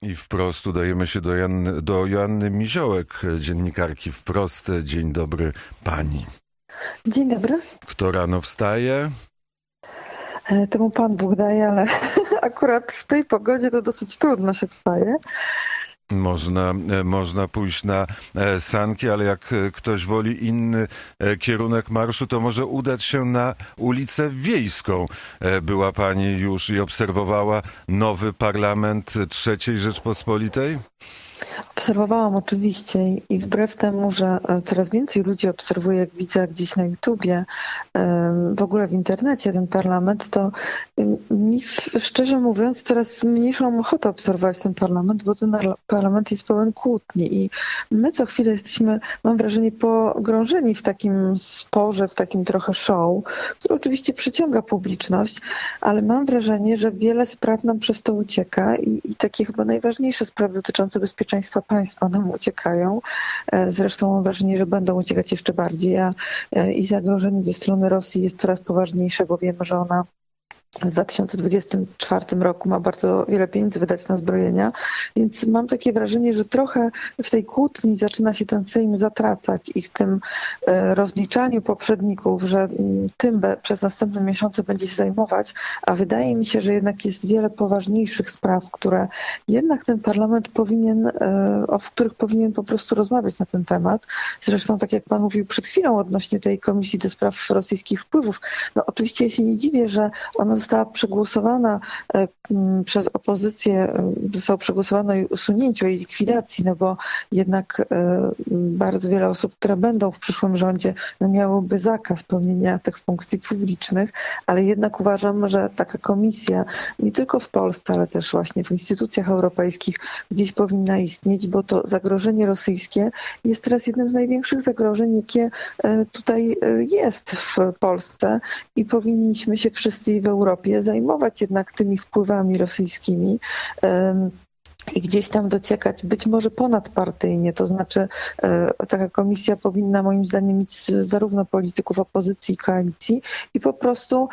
I wprost udajemy się do Joanny Miziołek, dziennikarki Wprost. Dzień dobry pani. Dzień dobry. Kto rano wstaje? Temu Pan Bóg daje, ale akurat w tej pogodzie to dosyć trudno się wstaje. Można pójść na sanki, ale jak ktoś woli inny kierunek marszu, to może udać się na ulicę Wiejską. Była pani już i obserwowała nowy parlament III Rzeczpospolitej? Obserwowałam oczywiście i wbrew temu, że coraz więcej ludzi obserwuje, jak widzę gdzieś na YouTubie, w ogóle w internecie ten parlament, to mi szczerze mówiąc coraz mniejszą mam ochotę obserwować ten parlament, bo ten parlament jest pełen kłótni i my co chwilę jesteśmy, mam wrażenie, pogrążeni w takim sporze, w takim trochę show, który oczywiście przyciąga publiczność, ale mam wrażenie, że wiele spraw nam przez to ucieka i takie chyba najważniejsze sprawy dotyczące bezpieczeństwa państwa nam uciekają. Zresztą mam wrażenie, że będą uciekać jeszcze bardziej, i zagrożenie ze strony Rosji jest coraz poważniejsze, bo wiemy, że ona w 2024 roku ma bardzo wiele pieniędzy wydać na zbrojenia, więc mam takie wrażenie, że trochę w tej kłótni zaczyna się ten Sejm zatracać i w tym rozliczaniu poprzedników, że tym przez następne miesiące będzie się zajmować, a wydaje mi się, że jednak jest wiele poważniejszych spraw, które jednak ten parlament powinien, o których powinien po prostu rozmawiać na ten temat. Zresztą tak jak Pan mówił przed chwilą odnośnie tej Komisji do Spraw Rosyjskich Wpływów, no oczywiście ja się nie dziwię, że ona została przegłosowana przez opozycję, zostało przegłosowane jej usunięcie, jej likwidacji, no bo jednak bardzo wiele osób, które będą w przyszłym rządzie, no miałoby zakaz pełnienia tych funkcji publicznych, ale jednak uważam, że taka komisja nie tylko w Polsce, ale też właśnie w instytucjach europejskich gdzieś powinna istnieć, bo to zagrożenie rosyjskie jest teraz jednym z największych zagrożeń, jakie tutaj jest w Polsce i powinniśmy się wszyscy w Europie zajmować jednak tymi wpływami rosyjskimi i gdzieś tam dociekać, być może ponadpartyjnie, to znaczy taka komisja powinna moim zdaniem mieć zarówno polityków opozycji, koalicji i po prostu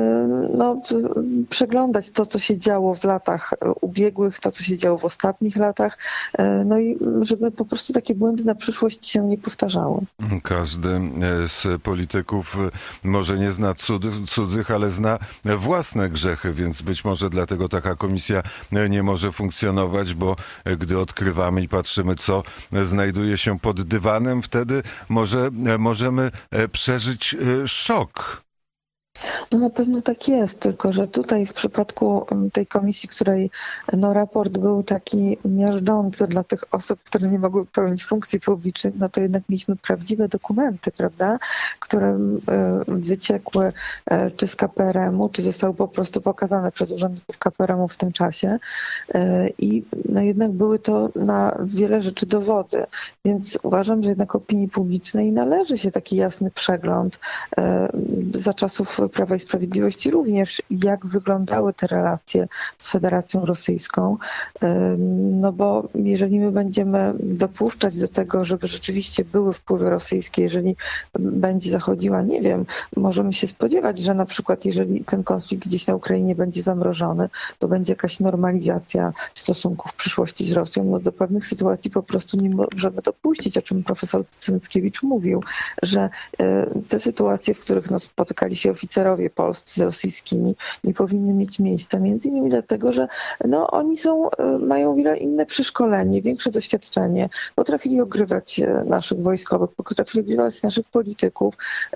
przeglądać to, co się działo w latach ubiegłych, to, co się działo w ostatnich latach, no i żeby po prostu takie błędy na przyszłość się nie powtarzały. Każdy z polityków może nie zna cudzych, ale zna własne grzechy, więc być może dlatego taka komisja nie może funkcjonować, bo gdy odkrywamy i patrzymy, co znajduje się pod dywanem, wtedy możemy przeżyć szok. No na pewno tak jest, tylko że tutaj w przypadku tej komisji, której raport był taki miażdżący dla tych osób, które nie mogły pełnić funkcji publicznych, no to jednak mieliśmy prawdziwe dokumenty, prawda, które wyciekły czy z KPRM-u, czy zostały po prostu pokazane przez urzędników KPRM-u w tym czasie i no jednak były to na wiele rzeczy dowody, więc uważam, że jednak opinii publicznej należy się taki jasny przegląd za czasów Prawa i Sprawiedliwości również, jak wyglądały te relacje z Federacją Rosyjską. No bo jeżeli my będziemy dopuszczać do tego, żeby rzeczywiście były wpływy rosyjskie, jeżeli będzie zachodziła, nie wiem, możemy się spodziewać, że na przykład jeżeli ten konflikt gdzieś na Ukrainie będzie zamrożony, to będzie jakaś normalizacja stosunków w przyszłości z Rosją. No do pewnych sytuacji po prostu nie możemy dopuścić, o czym profesor Cynckiewicz mówił, że te sytuacje, w których spotykali się oficerowie polscy z rosyjskimi, nie powinny mieć miejsca. Między innymi dlatego, że oni mają wiele inne przeszkolenie, większe doświadczenie, potrafili ogrywać naszych wojskowych, potrafili ogrywać naszych polityków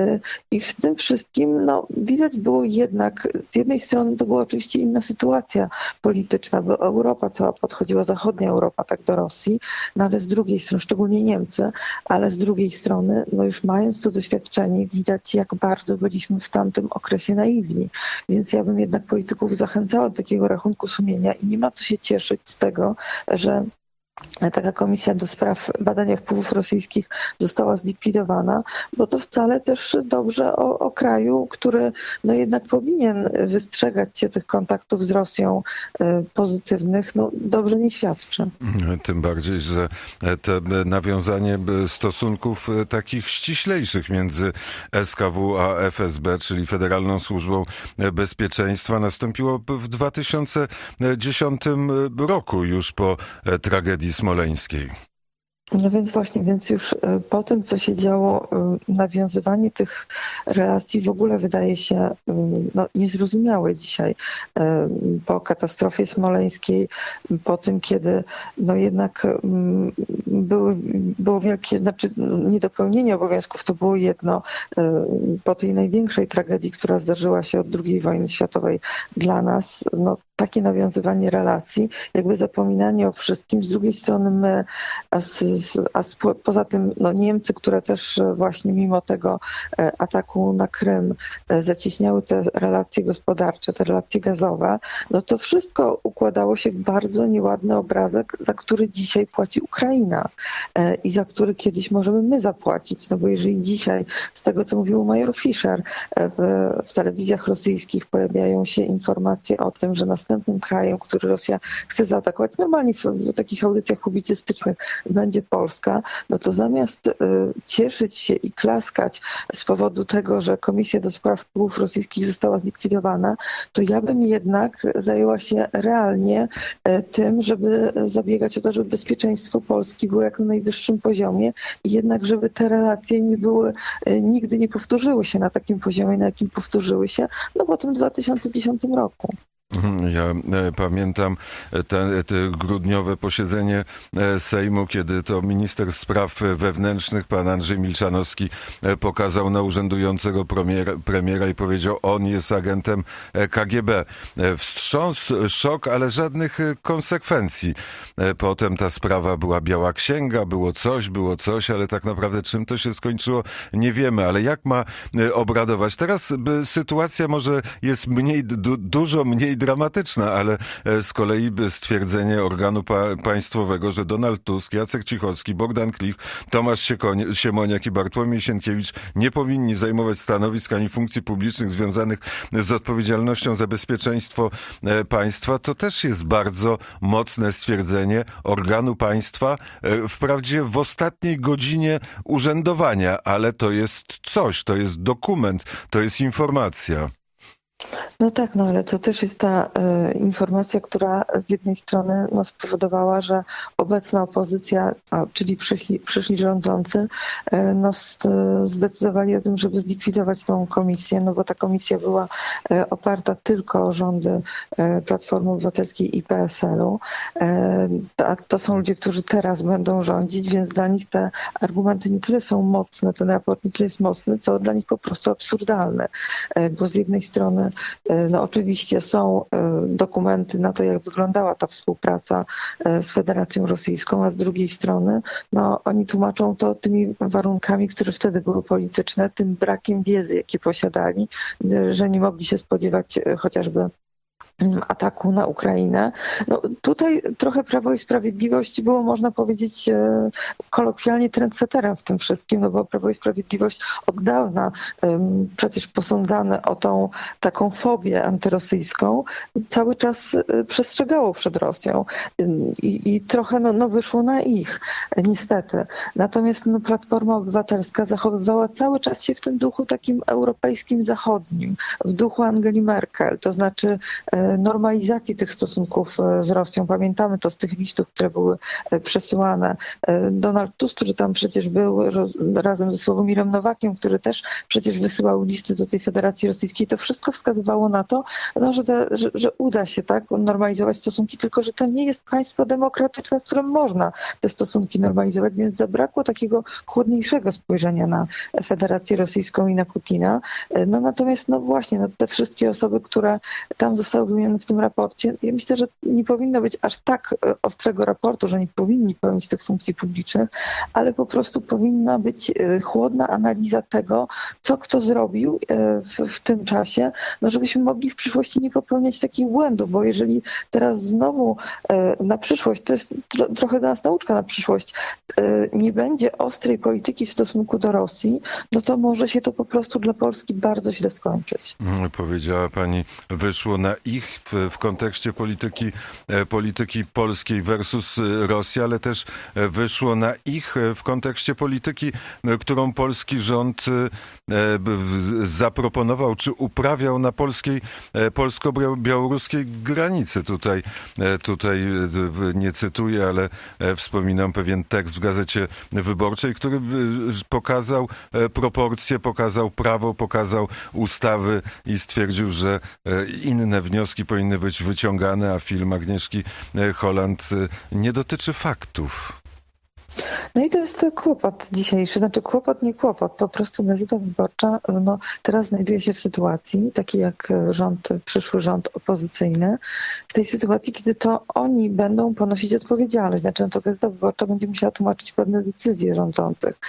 i w tym wszystkim widać było jednak, z jednej strony to była oczywiście inna sytuacja polityczna, bo Europa cała podchodziła, zachodnia Europa tak do Rosji, no ale z drugiej strony, szczególnie Niemcy, ale z drugiej strony, już mając to doświadczenie, widać jak bardzo byliśmy w tamtym okresie naiwni. Więc ja bym jednak polityków zachęcała do takiego rachunku sumienia i nie ma co się cieszyć z tego, że taka komisja do spraw badania wpływów rosyjskich została zlikwidowana, bo to wcale też dobrze o kraju, który no jednak powinien wystrzegać się tych kontaktów z Rosją pozytywnych, no dobrze nie świadczy. Tym bardziej, że te nawiązanie stosunków takich ściślejszych między SKW a FSB, czyli Federalną Służbą Bezpieczeństwa, nastąpiło w 2010 roku, już po tragedii smoleńskiej. No więc właśnie, więc już po tym, co się działo, nawiązywanie tych relacji w ogóle wydaje się no, niezrozumiałe dzisiaj. Po katastrofie smoleńskiej, po tym, kiedy no jednak było wielkie, znaczy niedopełnienie obowiązków, to było jedno. Po tej największej tragedii, która zdarzyła się od II wojny światowej dla nas, no takie nawiązywanie relacji, jakby zapominanie o wszystkim. Z drugiej strony my, poza tym no Niemcy, które też właśnie mimo tego ataku na Krym zacieśniały te relacje gospodarcze, te relacje gazowe, no to wszystko układało się w bardzo nieładny obrazek, za który dzisiaj płaci Ukraina i za który kiedyś możemy my zapłacić. No bo jeżeli dzisiaj, z tego co mówił major Fischer, w telewizjach rosyjskich pojawiają się informacje o tym, że następnym krajem, który Rosja chce zaatakować, normalnie w takich audycjach publicystycznych będzie Polska, no to zamiast cieszyć się i klaskać z powodu tego, że Komisja do Spraw Wpływów Rosyjskich została zlikwidowana, to ja bym jednak zajęła się realnie tym, żeby zabiegać o to, żeby bezpieczeństwo Polski było jak na najwyższym poziomie i jednak, żeby te relacje nie były, nigdy nie powtórzyły się na takim poziomie, na jakim powtórzyły się, no po tym 2010 roku. Ja pamiętam te grudniowe posiedzenie Sejmu, kiedy to minister spraw wewnętrznych, pan Andrzej Milczanowski, pokazał na urzędującego premiera i powiedział, on jest agentem KGB. Wstrząs, szok, ale żadnych konsekwencji. Potem ta sprawa była biała księga, było coś, ale tak naprawdę czym to się skończyło, nie wiemy. Ale jak ma obradować? Teraz sytuacja może jest dużo mniej dramatyczna, ale z kolei stwierdzenie organu państwowego, że Donald Tusk, Jacek Cichocki, Bogdan Klich, Tomasz Siemoniak i Bartłomiej Sienkiewicz nie powinni zajmować stanowisk ani funkcji publicznych związanych z odpowiedzialnością za bezpieczeństwo państwa, to też jest bardzo mocne stwierdzenie organu państwa, wprawdzie w ostatniej godzinie urzędowania, ale to jest coś, to jest dokument, to jest informacja. No tak, no ale to też jest ta informacja, która z jednej strony no, spowodowała, że obecna opozycja, czyli przyszli rządzący, no, zdecydowali o tym, żeby zlikwidować tą komisję, no bo ta komisja była oparta tylko o rządy Platformy Obywatelskiej i PSL-u. To są ludzie, którzy teraz będą rządzić, więc dla nich te argumenty nie tyle są mocne, ten raport nie tyle jest mocny, co dla nich po prostu absurdalny, bo z jednej strony no oczywiście są dokumenty na to, jak wyglądała ta współpraca z Federacją Rosyjską, a z drugiej strony no, oni tłumaczą to tymi warunkami, które wtedy były polityczne, tym brakiem wiedzy, jaki posiadali, że nie mogli się spodziewać chociażby ataku na Ukrainę. No, tutaj trochę Prawo i Sprawiedliwość było, można powiedzieć, kolokwialnie trendsetterem w tym wszystkim, no bo Prawo i Sprawiedliwość od dawna przecież posądzane o tą taką fobię antyrosyjską cały czas przestrzegało przed Rosją i trochę no, wyszło na ich, niestety. Natomiast no, Platforma Obywatelska zachowywała cały czas się w tym duchu takim europejskim, zachodnim, w duchu Angeli Merkel, to znaczy normalizacji tych stosunków z Rosją. Pamiętamy to z tych listów, które były przesyłane. Donald Tusk, który tam przecież był razem ze Sławomirem Nowakiem, który też przecież wysyłał listy do tej Federacji Rosyjskiej. To wszystko wskazywało na to, no, że uda się tak normalizować stosunki, tylko że to nie jest państwo demokratyczne, z którym można te stosunki normalizować, więc zabrakło takiego chłodniejszego spojrzenia na Federację Rosyjską i na Putina. No natomiast no właśnie, no, te wszystkie osoby, które tam zostały wymienione w tym raporcie. Ja myślę, że nie powinno być aż tak ostrego raportu, że nie powinni pełnić tych funkcji publicznych, ale po prostu powinna być chłodna analiza tego, co kto zrobił w tym czasie, no żebyśmy mogli w przyszłości nie popełniać takich błędów, bo jeżeli teraz znowu na przyszłość, to jest trochę dla nas nauczka na przyszłość, nie będzie ostrej polityki w stosunku do Rosji, no to może się to po prostu dla Polski bardzo źle skończyć. Powiedziała pani, wyszło na ich w kontekście polityki polskiej versus Rosja, ale też wyszło na ich w kontekście polityki, którą polski rząd zaproponował czy uprawiał na polsko-białoruskiej granicy. Tutaj nie cytuję, ale wspominam pewien tekst w Gazecie Wyborczej, który pokazał proporcje, pokazał prawo, pokazał ustawy i stwierdził, że inne wnioski powinny być wyciągane, a film Agnieszki Holland nie dotyczy faktów. No i to jest kłopot dzisiejszy, znaczy kłopot, nie kłopot, po prostu Gazeta Wyborcza teraz znajduje się w sytuacji, takiej jak przyszły rząd opozycyjny, w tej sytuacji, kiedy to oni będą ponosić odpowiedzialność, znaczy to Gazeta Wyborcza będzie musiała tłumaczyć pewne decyzje rządzących.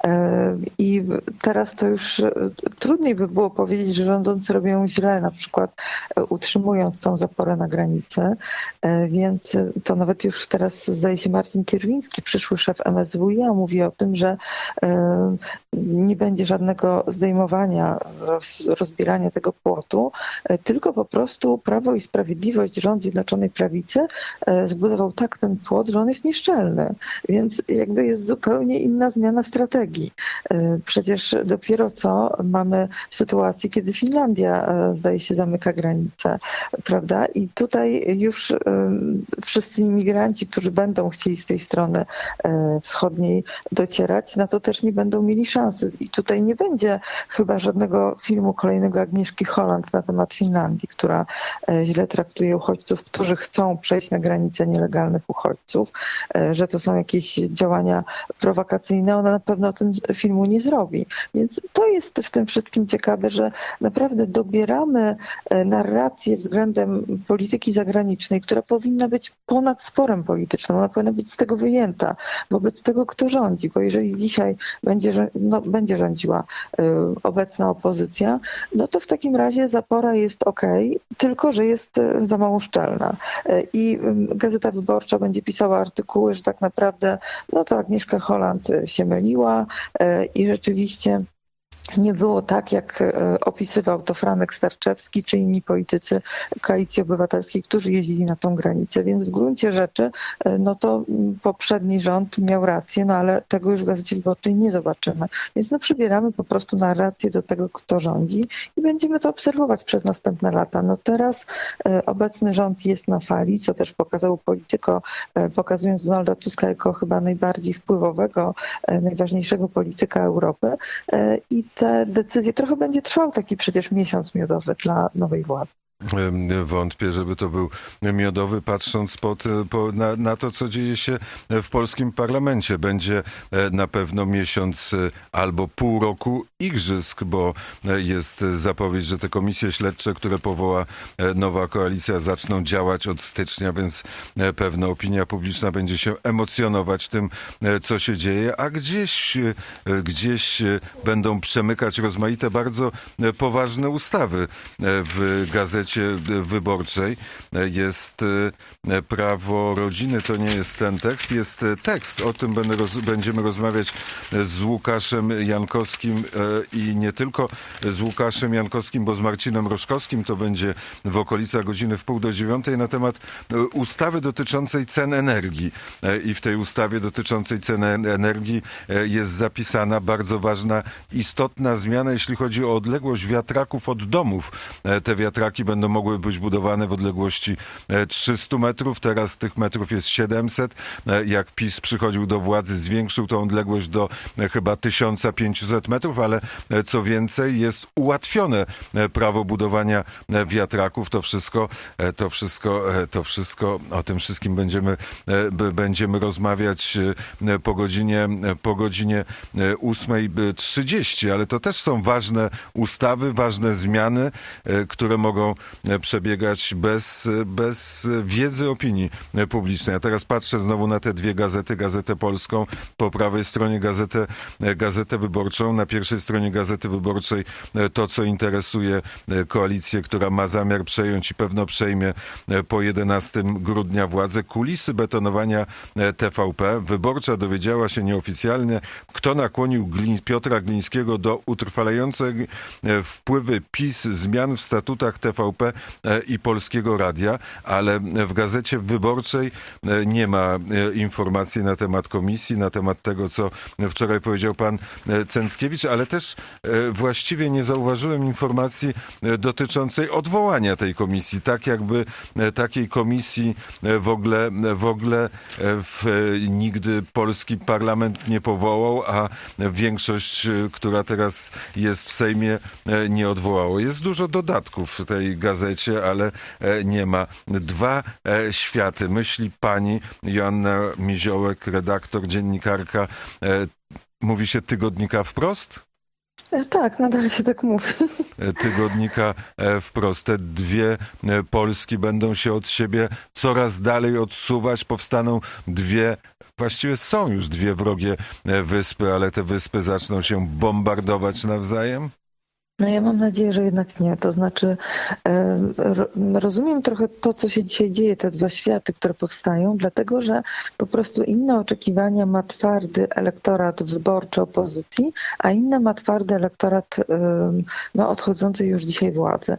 I teraz to już trudniej by było powiedzieć, że rządzący robią źle, na przykład utrzymując tą zaporę na granicy, więc to nawet już teraz zdaje się Marcin Kierwiński, przyszły szef MSWiA, mówi o tym, że nie będzie żadnego zdejmowania, rozbierania tego płotu, tylko po prostu Prawo i Sprawiedliwość, rząd Zjednoczonej Prawicy zbudował tak ten płot, że on jest nieszczelny. Więc jakby jest zupełnie inna zmiana strategii. Przecież dopiero co mamy sytuację, kiedy Finlandia zdaje się zamyka granice, prawda? I tutaj już wszyscy imigranci, którzy będą chcieli z tej strony wschodniej docierać, na to też nie będą mieli szansy. I tutaj nie będzie chyba żadnego filmu kolejnego Agnieszki Holland na temat Finlandii, która źle traktuje uchodźców, którzy chcą przejść na granicę nielegalnych uchodźców, że to są jakieś działania prowokacyjne. Ona na pewno tym filmu nie zrobi. Więc to jest w tym wszystkim ciekawe, że naprawdę dobieramy narrację względem polityki zagranicznej, która powinna być ponad sporem politycznym. Ona powinna być z tego wyjęta wobec tego, kto rządzi. Bo jeżeli dzisiaj będzie rządziła obecna opozycja, no to w takim razie zapora jest okej, tylko że jest za mało szczelna. I Gazeta Wyborcza będzie pisała artykuły, że tak naprawdę to Agnieszka Holland się myliła i rzeczywiście nie było tak, jak opisywał to Franek Sterczewski czy inni politycy Koalicji Obywatelskiej, którzy jeździli na tą granicę. Więc w gruncie rzeczy to poprzedni rząd miał rację, ale tego już w Gazecie Wyborczej nie zobaczymy. Więc przybieramy po prostu narrację do tego, kto rządzi i będziemy to obserwować przez następne lata. Teraz obecny rząd jest na fali, co też pokazał Polityko, pokazując Donalda Tuska jako chyba najbardziej wpływowego, najważniejszego polityka Europy i te decyzje, trochę będzie trwał taki przecież miesiąc miodowy dla nowej władzy. Wątpię, żeby to był miodowy, patrząc na to, co dzieje się w polskim parlamencie. Będzie na pewno miesiąc albo pół roku igrzysk, bo jest zapowiedź, że te komisje śledcze, które powoła nowa koalicja, zaczną działać od stycznia, więc pewno opinia publiczna będzie się emocjonować tym, co się dzieje, a gdzieś będą przemykać rozmaite, bardzo poważne ustawy w Gazecie Wyborczej. Jest prawo rodziny, to nie jest ten tekst, jest tekst. O tym będziemy rozmawiać z Łukaszem Jankowskim i nie tylko z Łukaszem Jankowskim, bo z Marcinem Roszkowskim. To będzie w okolicach godziny 8:30 na temat ustawy dotyczącej cen energii. I w tej ustawie dotyczącej cen energii jest zapisana bardzo ważna, istotna zmiana, jeśli chodzi o odległość wiatraków od domów. Te wiatraki będą mogły być budowane w odległości 300 metrów. Teraz tych metrów jest 700. Jak PiS przychodził do władzy, zwiększył tą odległość do chyba 1500 metrów, ale co więcej, jest ułatwione prawo budowania wiatraków. To wszystko, o tym wszystkim będziemy rozmawiać po godzinie 8:30, ale to też są ważne ustawy, ważne zmiany, które mogą przebiegać bez wiedzy opinii publicznej. Ja teraz patrzę znowu na te dwie gazety, Gazetę Polską, po prawej stronie Gazetę Wyborczą. Na pierwszej stronie Gazety Wyborczej to, co interesuje koalicję, która ma zamiar przejąć i pewno przejmie po 11 grudnia władzę. Kulisy betonowania TVP. Wyborcza dowiedziała się nieoficjalnie, kto nakłonił Piotra Glińskiego do utrwalającej wpływy PiS zmian w statutach TVP i Polskiego Radia, ale w Gazecie Wyborczej nie ma informacji na temat komisji, na temat tego, co wczoraj powiedział pan Cęckiewicz, ale też właściwie nie zauważyłem informacji dotyczącej odwołania tej komisji. Tak jakby takiej komisji w ogóle nigdy polski parlament nie powołał, a większość, która teraz jest w Sejmie, nie odwołało. Jest dużo dodatków w tej gazecie, ale nie ma. Dwa światy. Myśli pani Joanna Miziołek, redaktor, dziennikarka, mówi się tygodnika Wprost? Tak, nadal się tak mówi. Tygodnika Wprost. Te dwie Polski będą się od siebie coraz dalej odsuwać. Powstaną dwie, właściwie są już dwie wrogie wyspy, ale te wyspy zaczną się bombardować nawzajem? No ja mam nadzieję, że jednak nie. To znaczy rozumiem trochę to, co się dzisiaj dzieje, te dwa światy, które powstają, dlatego że po prostu inne oczekiwania ma twardy elektorat wyborczy opozycji, a inne ma twardy elektorat odchodzącej już dzisiaj władzy.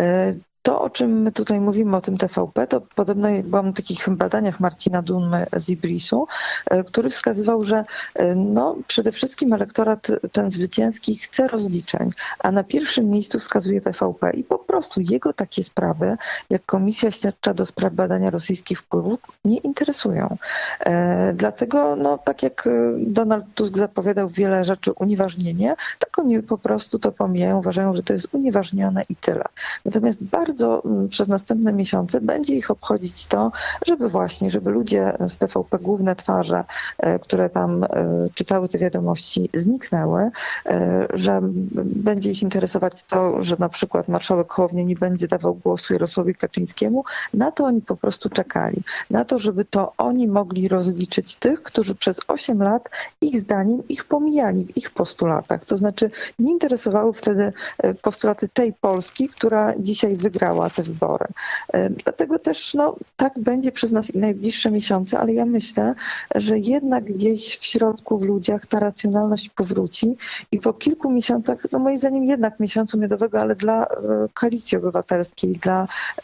To, o czym my tutaj mówimy, o tym TVP, to podobno byłam w takich badaniach Marcina Dunmy z Ibrisu, który wskazywał, że przede wszystkim elektorat ten zwycięski chce rozliczeń, a na pierwszym miejscu wskazuje TVP i po prostu jego takie sprawy, jak Komisja Śledcza do spraw badania rosyjskich wpływów, nie interesują. Dlatego, tak jak Donald Tusk zapowiadał wiele rzeczy unieważnienie, tak oni po prostu to pomijają, uważają, że to jest unieważnione i tyle. Natomiast bardzo przez następne miesiące będzie ich obchodzić to, żeby ludzie z TVP, główne twarze, które tam czytały te wiadomości, zniknęły, że będzie ich interesować to, że na przykład marszałek Hołownia nie będzie dawał głosu Jarosławowi Kaczyńskiemu. Na to oni po prostu czekali. Na to, żeby to oni mogli rozliczyć tych, którzy przez 8 lat ich zdaniem ich pomijali w ich postulatach. To znaczy nie interesowały wtedy postulaty tej Polski, która dzisiaj wygrała te wybory. Dlatego też tak będzie przez nas i najbliższe miesiące, ale ja myślę, że jednak gdzieś w środku w ludziach ta racjonalność powróci i po kilku miesiącach, moim zdaniem jednak miesiącu miodowego, ale dla Koalicji Obywatelskiej, dla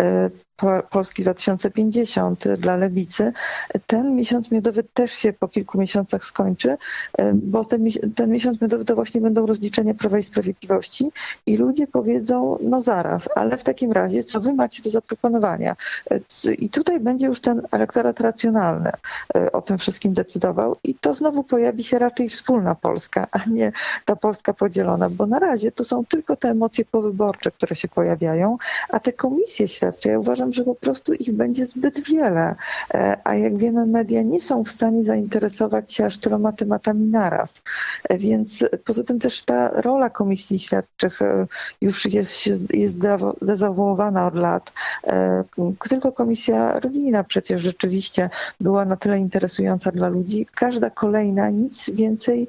Polski 2050, dla Lewicy, ten miesiąc miodowy też się po kilku miesiącach skończy, bo ten miesiąc miodowy to właśnie będą rozliczenia Prawa i Sprawiedliwości i ludzie powiedzą, zaraz, ale w takim razie, co wy macie do zaproponowania? I tutaj będzie już ten elektorat racjonalny o tym wszystkim decydował i to znowu pojawi się raczej wspólna Polska, a nie ta Polska podzielona, bo na razie to są tylko te emocje powyborcze, które się pojawiają, a te komisje śledcze, ja uważam, że po prostu ich będzie zbyt wiele, a jak wiemy, media nie są w stanie zainteresować się aż tyloma tematami naraz. Więc poza tym też ta rola komisji śledczych już jest dezawuowana od lat. Tylko komisja Rwina przecież rzeczywiście była na tyle interesująca dla ludzi. Każda kolejna nic więcej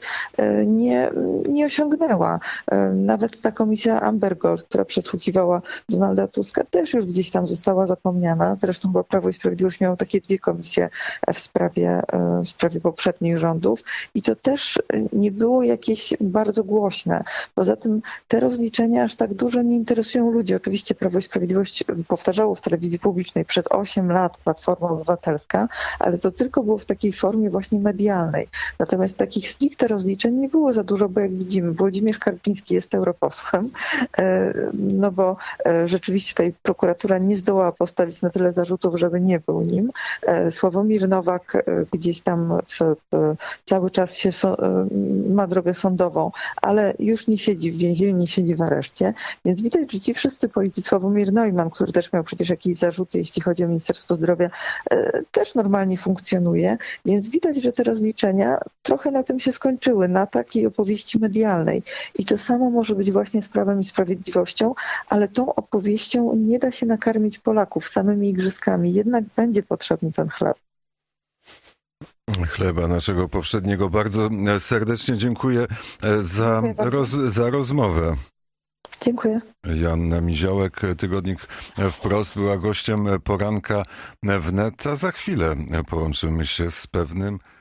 nie osiągnęła. Nawet ta komisja Amber Gold, która przesłuchiwała Donalda Tuska, też już gdzieś tam została zapomniana. Zresztą bo Prawo i Sprawiedliwość miało takie dwie komisje w sprawie poprzednich rządów i to też nie było jakieś bardzo głośne. Poza tym te rozliczenia aż tak dużo nie interesują ludzi. Oczywiście Prawo i Sprawiedliwość powtarzało w telewizji publicznej przez 8 lat Platforma Obywatelska, ale to tylko było w takiej formie właśnie medialnej. Natomiast takich stricte rozliczeń nie było za dużo, bo jak widzimy, Włodzimierz Karpiński jest europosłem, bo rzeczywiście tutaj prokuratura nie zdołała postawić na tyle zarzutów, żeby nie był nim. Sławomir Nowak gdzieś tam cały czas ma drogę sądową, ale już nie siedzi w więzieniu, nie siedzi w areszcie, więc widać, że ci wszyscy politycy, Sławomir Neumann, który też miał przecież jakieś zarzuty, jeśli chodzi o Ministerstwo Zdrowia, też normalnie funkcjonuje, więc widać, że te rozliczenia trochę na tym się skończyły, na takiej opowieści medialnej. I to samo może być właśnie z Prawem i Sprawiedliwością, ale tą opowieścią nie da się nakarmić Polaków samymi igrzyskami. Jednak będzie potrzebny ten chleb. Chleba naszego powszedniego. Bardzo serdecznie dziękuję za rozmowę. Dziękuję. Joanna Miziołek, Tygodnik Wprost, była gościem poranka wnet, a za chwilę połączymy się z pewnym